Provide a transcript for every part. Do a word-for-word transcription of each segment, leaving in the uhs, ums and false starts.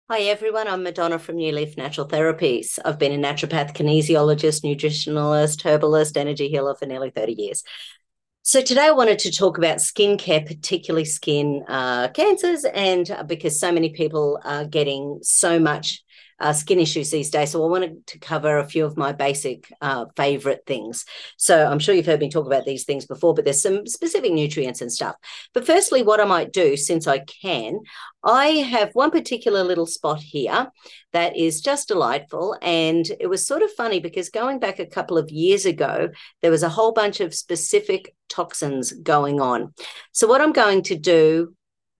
Hi everyone, I'm Madonna from New Leaf Natural Therapies. I've been a naturopath, kinesiologist, nutritionalist, herbalist, energy healer for nearly thirty years. So today I wanted to talk about skincare, particularly skin uh, cancers, and uh, because so many people are getting so much uh, skin issues these days. So I wanted to cover a few of my basic uh, favorite things. So I'm sure you've heard me talk about these things before, but there's some specific nutrients and stuff. But firstly, what I might do, since I can, I have one particular little spot here that is just delightful. And it was sort of funny because going back a couple of years ago, there was a whole bunch of specific toxins going on. So what I'm going to do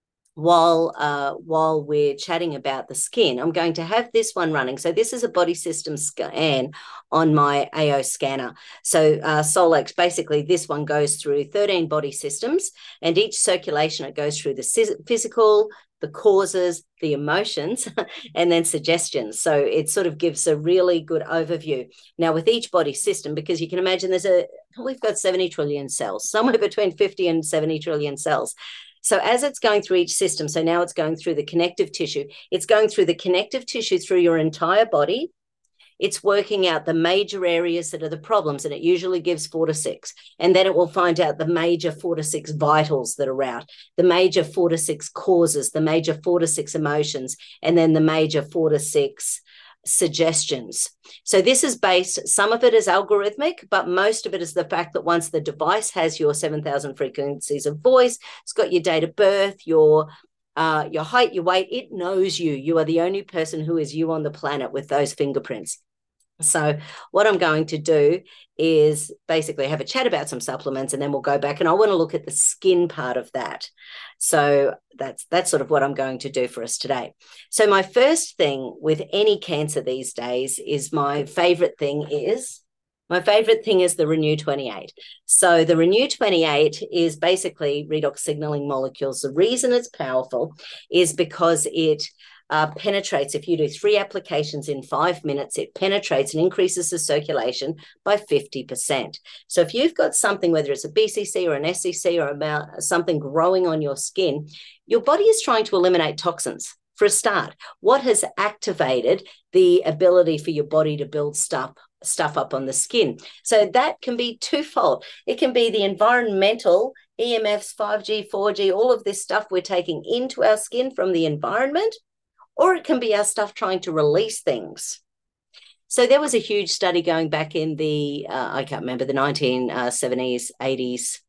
while uh, while we're chatting about the skin, I'm going to have this one running. So this is a body system scan on my A O scanner. So uh, Solex, basically this one goes through thirteen body systems, and each circulation, it goes through the physical, the causes, the emotions, and then suggestions. So it sort of gives a really good overview. Now with each body system, because you can imagine there's a, we've got seventy trillion cells, somewhere between fifty and seventy trillion cells. So as it's going through each system, so now it's going through the connective tissue, it's going through the connective tissue through your entire body. It's working out the major areas that are the problems, and it usually gives four to six. And then it will find out the major four to six vitals that are out, the major four to six causes, the major four to six emotions, and then the major four to six suggestions. So this is based, some of it is algorithmic, but most of it is the fact that once the device has your seven thousand frequencies of voice, it's got your date of birth, your uh, your height, your weight, it knows you. You are the only person who is you on the planet with those fingerprints. So what I'm going to do is basically have a chat about some supplements, and then we'll go back and I want to look at the skin part of that. So that's that's sort of what I'm going to do for us today. So my first thing with any cancer these days is my favorite thing is my favorite thing is the Renew twenty-eight. So the Renew twenty-eight is basically redox signaling molecules. The reason it's powerful is because it Uh, penetrates, if you do three applications in five minutes, it penetrates and increases the circulation by fifty percent. So if you've got something, whether it's a B C C or an S C C or about something growing on your skin, your body is trying to eliminate toxins for a start. What has activated the ability for your body to build stuff stuff up on the skin? So that can be twofold. It can be the environmental E M Fs, five G, four G, all of this stuff we're taking into our skin from the environment, or it can be our stuff trying to release things. So there was a huge study going back in the, uh, I can't remember, the nineteen seventies, eighties,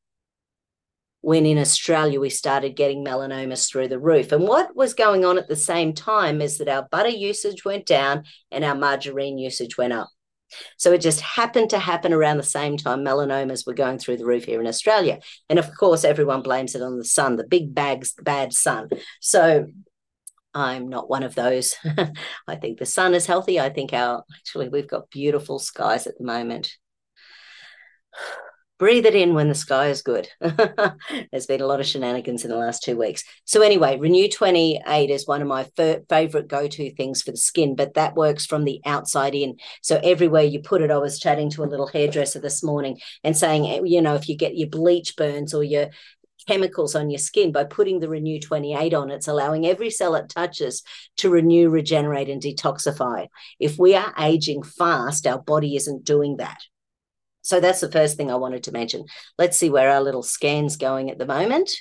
when in Australia we started getting melanomas through the roof. And what was going on at the same time is that our butter usage went down and our margarine usage went up. So it just happened to happen around the same time melanomas were going through the roof here in Australia. And of course, everyone blames it on the sun, the big bags, bad sun. So I'm not one of those. I think the sun is healthy. I think our, actually, we've got beautiful skies at the moment. Breathe it in when the sky is good. There's been a lot of shenanigans in the last two weeks. So anyway, Renew twenty-eight is one of my f- favorite go-to things for the skin, but that works from the outside in. So everywhere you put it, I was chatting to a little hairdresser this morning and saying, you know, if you get your bleach burns or your chemicals on your skin, by putting the Renew twenty-eight on, it's allowing every cell it touches to renew, regenerate, and detoxify. If we are aging fast, our body isn't doing that. So that's the first thing I wanted to mention. Let's see where our little scan's going at the moment.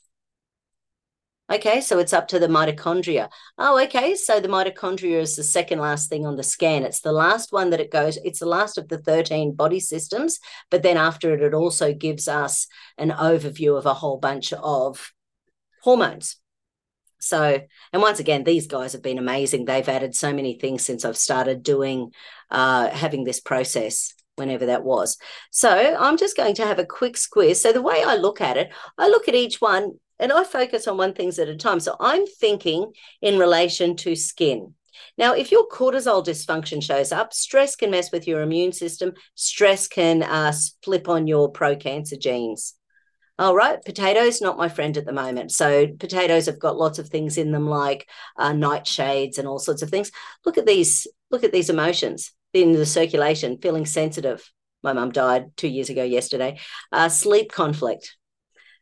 Okay, so it's up to the mitochondria. Oh, okay, so the mitochondria is the second last thing on the scan. It's the last one that it goes, it's the last of the thirteen body systems, but then after it, it also gives us an overview of a whole bunch of hormones. So, and once again, these guys have been amazing. They've added so many things since I've started doing, uh, having this process, whenever that was. So I'm just going to have a quick squiz. So the way I look at it, I look at each one and I focus on one thing at a time. So I'm thinking in relation to skin. Now, if your cortisol dysfunction shows up, stress can mess with your immune system. Stress can uh, flip on your pro-cancer genes. All right, potatoes, not my friend at the moment. So potatoes have got lots of things in them like uh, nightshades and all sorts of things. Look at these, look at these emotions in the circulation, feeling sensitive. My mum died two years ago yesterday. Uh, sleep conflict.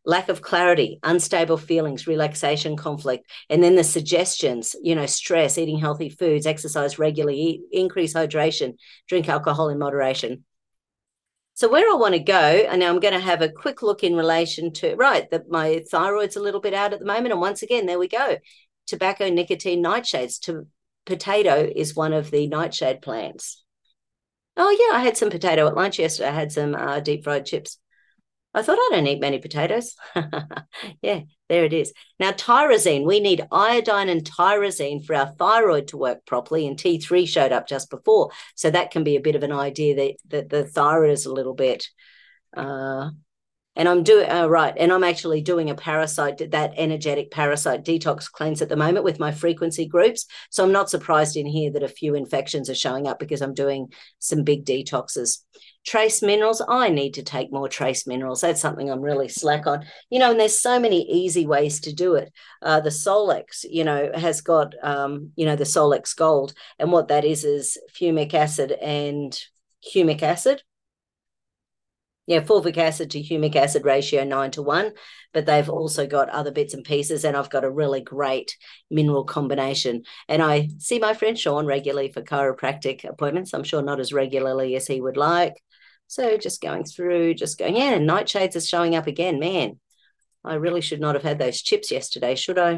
lack of clarity, unstable feelings, relaxation, conflict, and then the suggestions, you know, stress, eating healthy foods, exercise regularly, eat, increase hydration, drink alcohol in moderation. So where I want to go, and now I'm going to have a quick look in relation to, right, that my thyroid's a little bit out at the moment. And once again, there we go. Tobacco, nicotine, nightshades. To, potato is one of the nightshade plants. Oh, yeah, I had some potato at lunch yesterday. I had some uh, deep fried chips. I thought I don't eat many potatoes. Yeah, there it is. Now, tyrosine, we need iodine and tyrosine for our thyroid to work properly, and T three showed up just before. So that can be a bit of an idea that, that the thyroid is a little bit... Uh, and I'm doing, uh, right, and I'm actually doing a parasite, that energetic parasite detox cleanse at the moment with my frequency groups. So I'm not surprised in here that a few infections are showing up because I'm doing some big detoxes. Trace minerals, I need to take more trace minerals. That's something I'm really slack on. You know, and there's so many easy ways to do it. Uh, the Solex, you know, has got, um, you know, the Solex Gold. And what that is is fumic acid and humic acid. Yeah, fulvic acid to humic acid ratio nine to one, but they've also got other bits and pieces, and I've got a really great mineral combination. And I see my friend Sean regularly for chiropractic appointments. I'm sure not as regularly as he would like. So just going through, just going, yeah, nightshades is showing up again. Man, I really should not have had those chips yesterday, should I?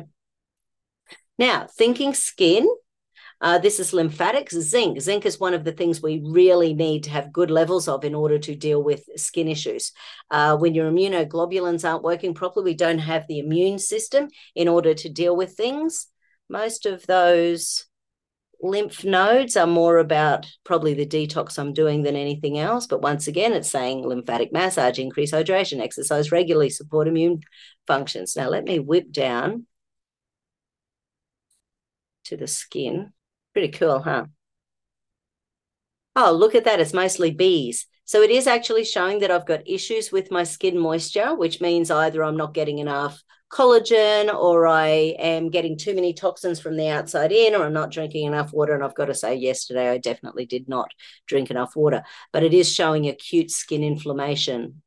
Now, thinking skin. Uh, this is lymphatics. Zinc. Zinc is one of the things we really need to have good levels of in order to deal with skin issues. Uh, when your immunoglobulins aren't working properly, we don't have the immune system in order to deal with things. Most of those lymph nodes are more about probably the detox I'm doing than anything else. But once again, it's saying lymphatic massage, increase hydration, exercise regularly, support immune functions. Now, let me whip down to the skin. Pretty cool, huh? Oh, look at that. It's mostly bees. So it is actually showing that I've got issues with my skin moisture, which means either I'm not getting enough collagen or I am getting too many toxins from the outside in, or I'm not drinking enough water. And I've got to say, yesterday, I definitely did not drink enough water, but it is showing acute skin inflammation.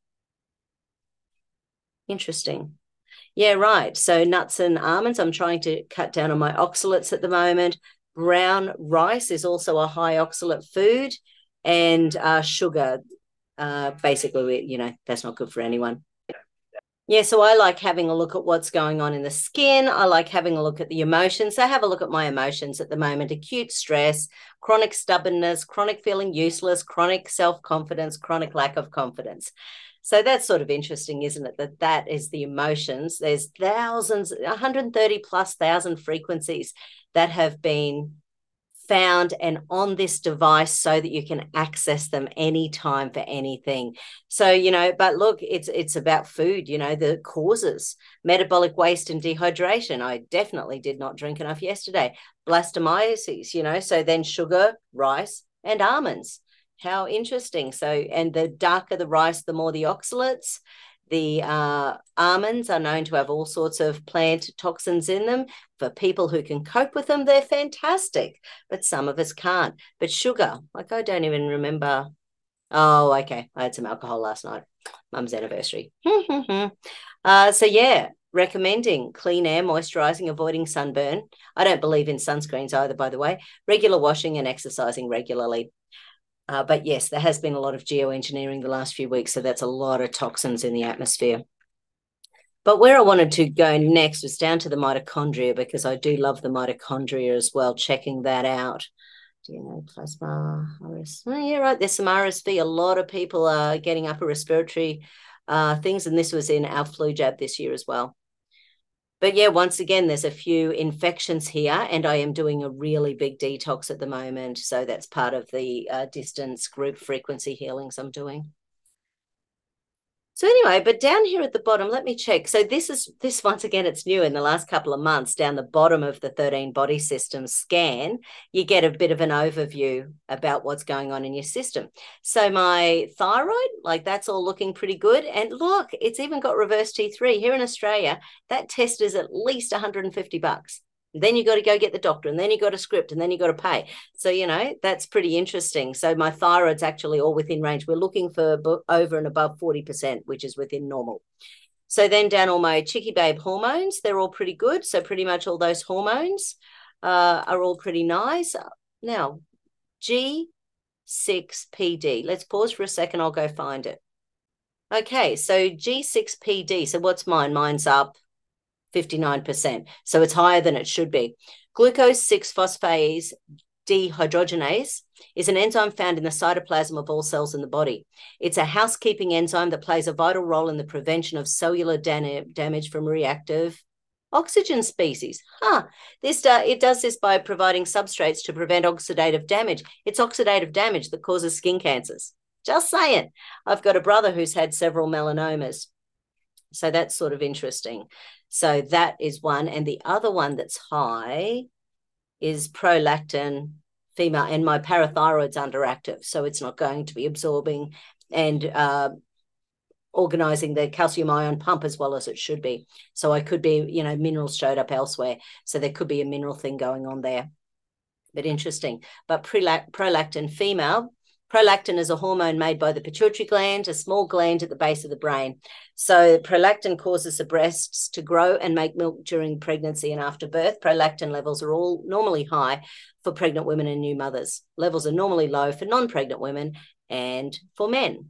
Interesting. Yeah, right. So nuts and almonds, I'm trying to cut down on my oxalates at the moment. Brown rice is also a high oxalate food, and uh, sugar, uh, basically, you know, that's not good for anyone. Yeah, so I like having a look at what's going on in the skin. I like having a look at the emotions. So have a look at my emotions at the moment: acute stress, chronic stubbornness, chronic feeling useless, chronic self-confidence, chronic lack of confidence. So that's sort of interesting, isn't it? That that is the emotions. There's thousands, one hundred thirty plus thousand frequencies that have been found and on this device so that you can access them anytime for anything. So, you know, but look, it's it's about food, you know, the causes, metabolic waste and dehydration. I definitely did not drink enough yesterday. Blastomyces, you know, so then sugar, rice, and almonds. How interesting. So, and the darker the rice, the more the oxalates. The uh, almonds are known to have all sorts of plant toxins in them. For people who can cope with them, they're fantastic, but some of us can't. But sugar, like I don't even remember. Oh, okay. I had some alcohol last night. Mum's anniversary. uh, so, yeah, recommending clean air, moisturizing, avoiding sunburn. I don't believe in sunscreens either, by the way. Regular washing and exercising regularly. Uh, but yes, there has been a lot of geoengineering the last few weeks, so that's a lot of toxins in the atmosphere. But where I wanted to go next was down to the mitochondria, because I do love the mitochondria as well, checking that out. Do you know plasma, R S V? Oh, yeah, right, there's some R S V. A lot of people are getting upper respiratory uh, things, and this was in our flu jab this year as well. But yeah, once again, there's a few infections here, and I am doing a really big detox at the moment. So that's part of the uh, distance group frequency healings I'm doing. So anyway, but down here at the bottom, let me check. So this is, this once again, it's new in the last couple of months. Down the bottom of the thirteen body system scan, you get a bit of an overview about what's going on in your system. So my thyroid, like that's all looking pretty good. And look, it's even got reverse T three. Here in Australia, that test is at least one hundred fifty bucks. Then you got to go get the doctor, and then you got a script, and then you got to pay. So, you know, that's pretty interesting. So my thyroid's actually all within range. We're looking for over and above forty percent, which is within normal. So then down all my Chicky Babe hormones, they're all pretty good. So pretty much all those hormones uh, are all pretty nice. Now, G six P D. Let's pause for a second. I'll go find it. Okay, so G six P D. So what's mine? Mine's up fifty-nine percent. So it's higher than it should be. Glucose six phosphase dehydrogenase is an enzyme found in the cytoplasm of all cells in the body. It's a housekeeping enzyme that plays a vital role in the prevention of cellular damage from reactive oxygen species. Huh. This uh, it does this by providing substrates to prevent oxidative damage. It's oxidative damage that causes skin cancers. Just saying. I've got a brother who's had several melanomas. So that's sort of interesting. So that is one. And the other one that's high is prolactin female, and my parathyroid's underactive, so it's not going to be absorbing and uh, organizing the calcium ion pump as well as it should be. So I could be, you know, minerals showed up elsewhere. So there could be a mineral thing going on there. But interesting. But prolactin female, prolactin is a hormone made by the pituitary gland, a small gland at the base of the brain. So prolactin causes the breasts to grow and make milk during pregnancy and after birth. Prolactin levels are all normally high for pregnant women and new mothers. Levels are normally low for non-pregnant women and for men.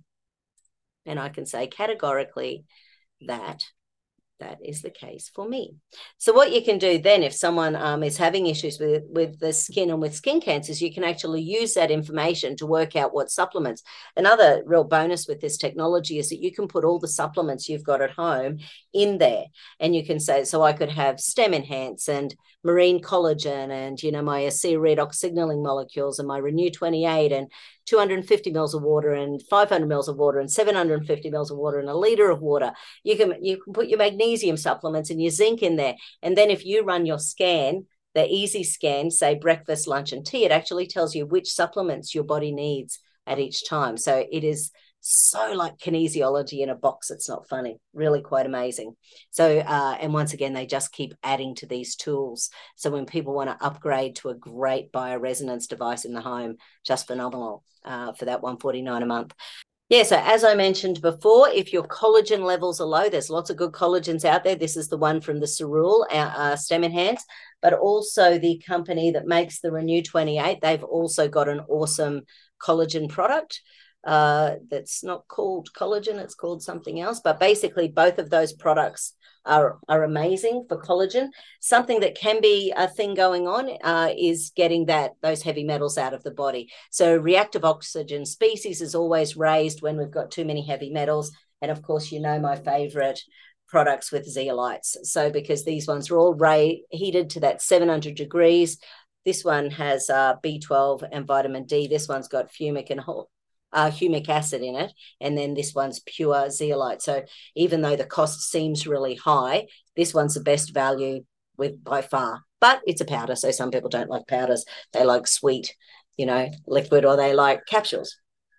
And I can say categorically that that is the case for me. So what you can do then, if someone um, is having issues with, with the skin and with skin cancers, you can actually use that information to work out what supplements. Another real bonus with this technology is that you can put all the supplements you've got at home in there. And you can say, so I could have Stem Enhance and marine collagen and, you know, my ASEA redox signaling molecules and my Renew twenty-eight and two hundred fifty mils of water and five hundred mils of water and seven hundred fifty mils of water and a liter of water. You can, you can put your magnesium supplements and your zinc in there. And then if you run your scan, the easy scan, say breakfast, lunch, and tea, it actually tells you which supplements your body needs at each time. So it is so like kinesiology in a box. It's not funny, really quite amazing. So, uh, and once again, they just keep adding to these tools. So when people want to upgrade to a great bioresonance device in the home, just phenomenal uh, for that one hundred forty-nine dollars a month. Yeah, so as I mentioned before, if your collagen levels are low, there's lots of good collagens out there. This is the one from the Cerule, uh, Stem Enhance, but also the company that makes the Renew twenty-eight, they've also got an awesome collagen product. Uh, that's not called collagen, it's called something else. But basically, both of those products are, are amazing for collagen. Something that can be a thing going on uh, is getting that those heavy metals out of the body. So reactive oxygen species is always raised when we've got too many heavy metals. And of course, you know my favorite products with zeolites. So because these ones are all ray heated to that seven hundred degrees. This one has uh, B twelve and vitamin D. This one's got fumic and whole Uh, humic acid in it, and then this one's pure zeolite. So even though the cost seems really high, this one's the best value with by far. But it's a powder, so some people don't like powders. They like sweet, you know, liquid, or they like capsules.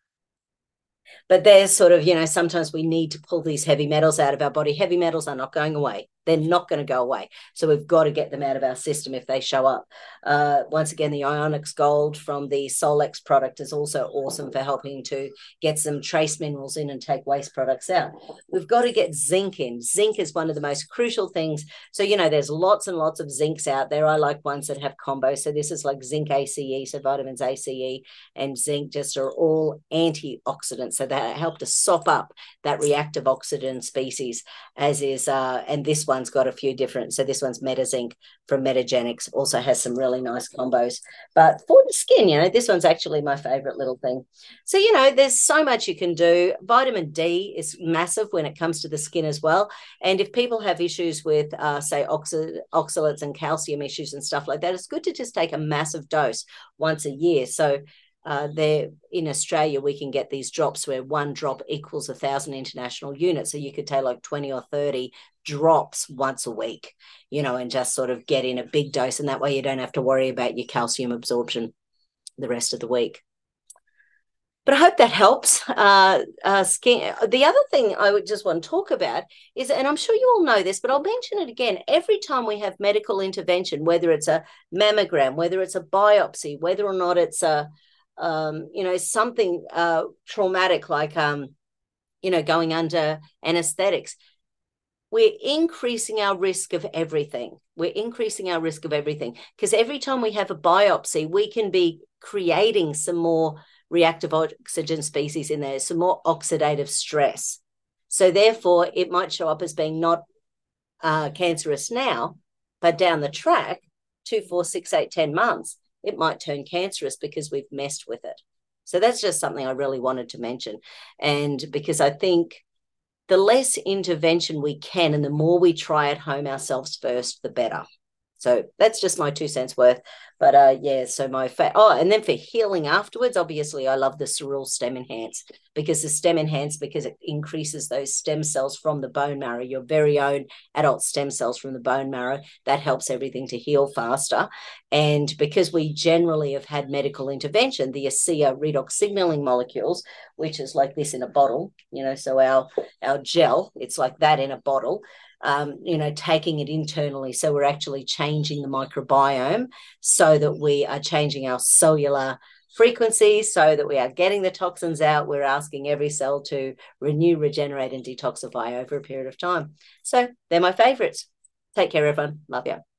But there's sort of, you know, sometimes we need to pull these heavy metals out of our body. Heavy metals are not going away. They're not going to go away. So we've got to get them out of our system if they show up. Uh, once again, the Ionix Gold from the Solex product is also awesome for helping to get some trace minerals in and take waste products out. We've got to get zinc in. Zinc is one of the most crucial things. So, you know, there's lots and lots of zincs out there. I like ones that have combos. So this is like zinc A C E. So vitamins A C E and zinc just are all antioxidants. So that help to sop up that reactive oxygen species, as is, uh, and this one's got a few different. So this one's MetaZinc from Metagenics, also has some really nice combos. But for the skin, you know, this one's actually my favorite little thing. So, you know, there's so much you can do. Vitamin D is massive when it comes to the skin as well. And if people have issues with, uh, say, oxy oxalates and calcium issues and stuff like that, it's good to just take a massive dose once a year. So Uh, there in Australia, we can get these drops where one drop equals a thousand international units. So you could take like twenty or thirty drops once a week, you know, and just sort of get in a big dose. And that way you don't have to worry about your calcium absorption the rest of the week. But I hope that helps. Uh, uh, skin. The other thing I would just want to talk about is, and I'm sure you all know this, but I'll mention it again, every time we have medical intervention, whether it's a mammogram, whether it's a biopsy, whether or not it's a Um, you know, something uh, traumatic like, um, you know, going under anesthetics. we're increasing our risk of everything. We're increasing our risk of everything because every time we have a biopsy, we can be creating some more reactive oxygen species in there, some more oxidative stress. So therefore, it might show up as being not uh, cancerous now, but down the track, two, four, six, eight, ten months, it might turn cancerous because we've messed with it. So that's just something I really wanted to mention. And because I think the less intervention we can and the more we try at home ourselves first, the better. So that's just my two cents worth. But uh, yeah, so my, fa- oh, and then for healing afterwards, obviously I love the Cereal Stem Enhance because the Stem Enhance, because it increases those stem cells from the bone marrow, your very own adult stem cells from the bone marrow, that helps everything to heal faster. And because we generally have had medical intervention, the ASEA redox signaling molecules, which is like this in a bottle, you know, so our, our gel, it's like that in a bottle. Um, you know, taking it internally. So we're actually changing the microbiome so that we are changing our cellular frequencies so that we are getting the toxins out. We're asking every cell to renew, regenerate, and detoxify over a period of time. So they're my favorites. Take care, everyone. Love you.